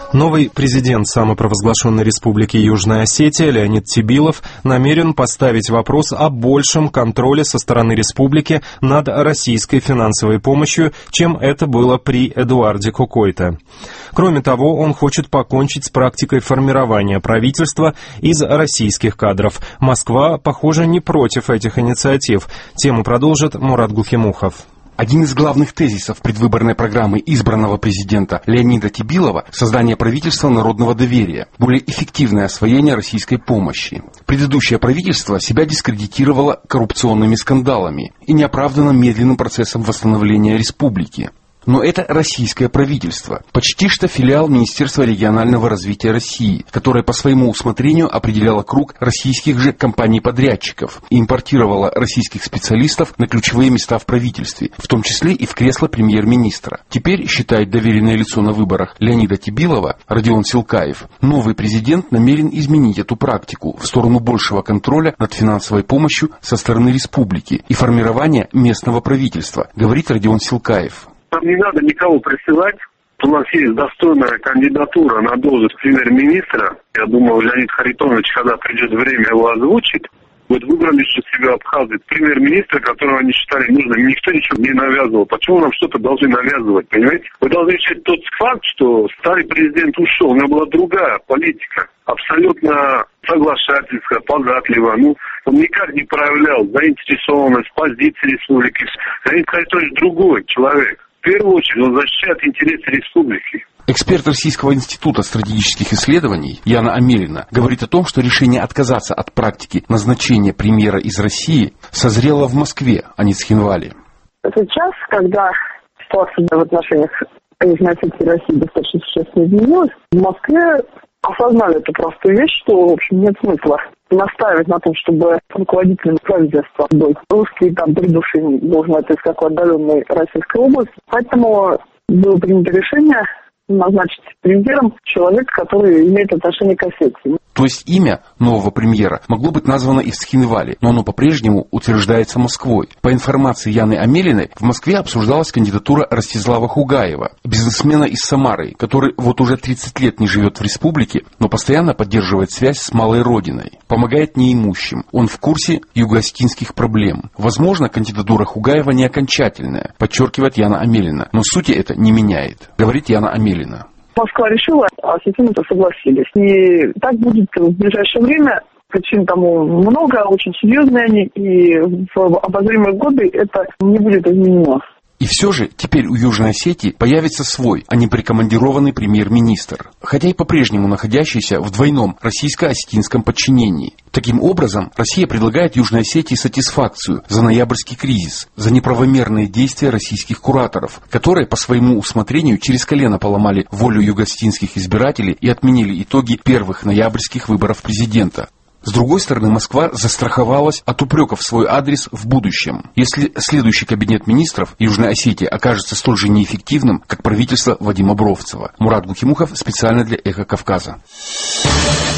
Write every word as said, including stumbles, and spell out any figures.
Новый президент самопровозглашенной республики Южная Осетия Леонид Тебилов намерен поставить вопрос о большем контроле со стороны республики над российской финансовой помощью, чем это было при Эдуарде Кукойто. Кроме того, он хочет покончить с практикой формирования правительства из российских кадров. Москва, похоже, не против этих инициатив. Тему продолжит Мурат Гухимухов. Один из главных тезисов предвыборной программы избранного президента Леонида Тебилова – создание правительства народного доверия, более эффективное освоение российской помощи. Предыдущее правительство себя дискредитировало коррупционными скандалами и неоправданным медленным процессом восстановления республики. Но это российское правительство, почти что филиал Министерства регионального развития России, которое по своему усмотрению определяло круг российских же компаний-подрядчиков и импортировало российских специалистов на ключевые места в правительстве, в том числе и в кресло премьер-министра. Теперь, считает доверенное лицо на выборах Леонида Тебилова, Родион Силкаев, новый президент намерен изменить эту практику в сторону большего контроля над финансовой помощью со стороны республики и формирования местного правительства, говорит Родион Силкаев. Нам не надо никого присылать. У нас есть достойная кандидатура на должность премьер-министра. Я думаю, Леонид Харитонович, когда придет время, его озвучит. Вот выбрали еще себя Абхазии премьер-министра, которого они считали нужным. Никто ничего не навязывал. Почему нам что-то должны навязывать, понимаете? Вы должны учесть тот факт, что старый президент ушел. У него была другая политика. Абсолютно соглашательская, податливая. Ну, он никак не проявлял заинтересованность позиции республики. Леонид Харитонович другой человек. В первую очередь он защищает интересы республики. Эксперт Российского института стратегических исследований Яна Амелина говорит о том, что решение отказаться от практики назначения премьера из России созрело в Москве, а не в Цхинвале. Сейчас, когда ситуация в отношениях Южной Осетии и России достаточно существенно изменилась, в Москве осознали эту простую вещь, что, в общем, нет смысла настаивать на том, чтобы руководителем правительства был русский, там, прибывший, должен это из какой отдаленной российской области. Поэтому было принято решение назначить премьером человека, который имеет отношение к Осетии. То есть имя нового премьера могло быть названо и в Цхинвале, но оно по-прежнему утверждается Москвой. По информации Яны Амелиной, в Москве обсуждалась кандидатура Ростислава Хугаева, бизнесмена из Самары, который вот уже тридцать лет не живет в республике, но постоянно поддерживает связь с малой родиной, помогает неимущим. Он в курсе юго-осетинских проблем. Возможно, кандидатура Хугаева не окончательная, подчеркивает Яна Амелина, но сути это не меняет, говорит Яна Амелина. Москва решила, а осетины-то согласились. И так будет в ближайшее время. Причин тому много, очень серьезные они, и в обозримые годы это не будет изменено. И все же теперь у Южной Осетии появится свой, а не прикомандированный премьер-министр, хотя и по-прежнему находящийся в двойном российско-осетинском подчинении. Таким образом, Россия предлагает Южной Осетии сатисфакцию за ноябрьский кризис, за неправомерные действия российских кураторов, которые по своему усмотрению через колено поломали волю юго-осетинских избирателей и отменили итоги первых ноябрьских выборов президента. С другой стороны, Москва застраховалась от упреков в свой адрес в будущем, если следующий кабинет министров Южной Осетии окажется столь же неэффективным, как правительство Вадима Бровцева. Мурат Гухимухов специально для «Эхо Кавказа».